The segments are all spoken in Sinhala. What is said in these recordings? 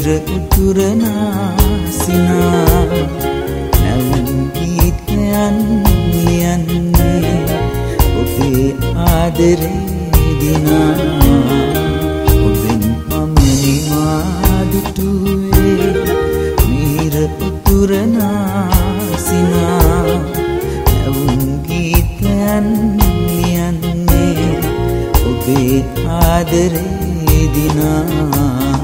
උතුරනාසිනා නැවුම් ගීතයන් ලියන්නේ ඔබේ ආදරේ දිනා ඔබෙන් පමණි මා දුටුවේ මිහිර උතුරනාසිනා නැවුම් ගීතයන් ලියන්නේ ඔබේ ආදරේ දිනා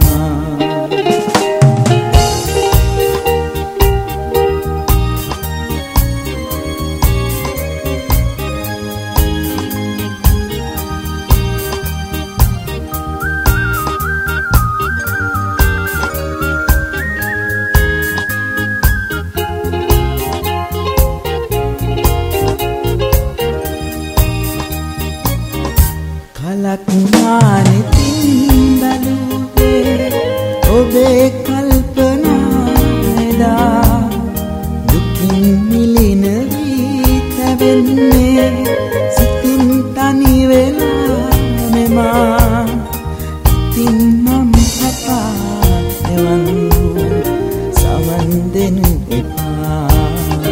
කලක් මානෙතින් බැලුවේ ඔබේ කල්පනායදා දුකින් මිලින වී තැවෙන්නේ සිතින් තනි වෙලා මෙමා ඉතින් මම කතා එවන් සමන් දෙනු එපා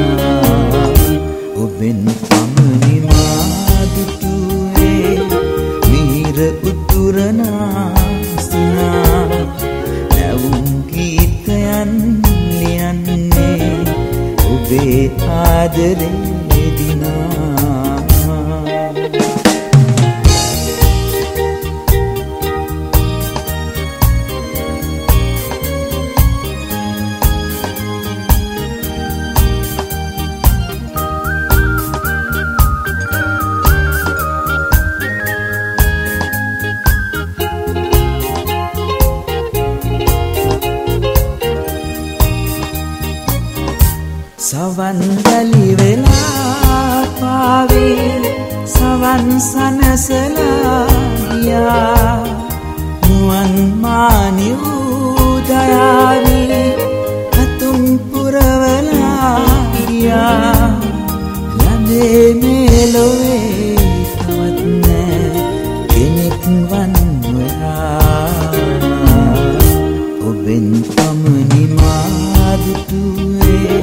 ඔබෙන් පමණි මා දුටුවේ උතුරනාසිනා නැවුම් ගීතයන් ලියන්නේ ඔබේ ආදරේ දිනා සවන් වැලි වෙලා පාවේ සවන් සනසලා ගියා මුවන් මානි උදයාවි අතුම් පුරවලා ගියා ලඳේ මේලොවේ තවත් නෑ කෙනෙක් වන් වෙලා ඔබෙන් පමණි මා දුටුවේ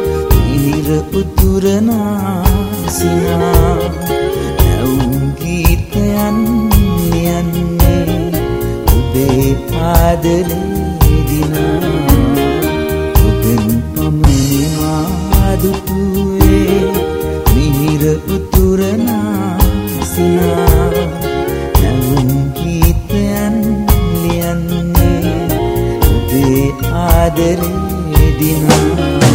උතුරනාසිනා නැවුම් ගීතයන් ලියන්නේ ඔබේ ආදරේ දිනා ඔබෙන් පමණි මා දුටුවේ මිහිර උතුරනාසිනා නැවුම් ගීතයන් ලියන්නේ ඔබේ ආදරේ දිනා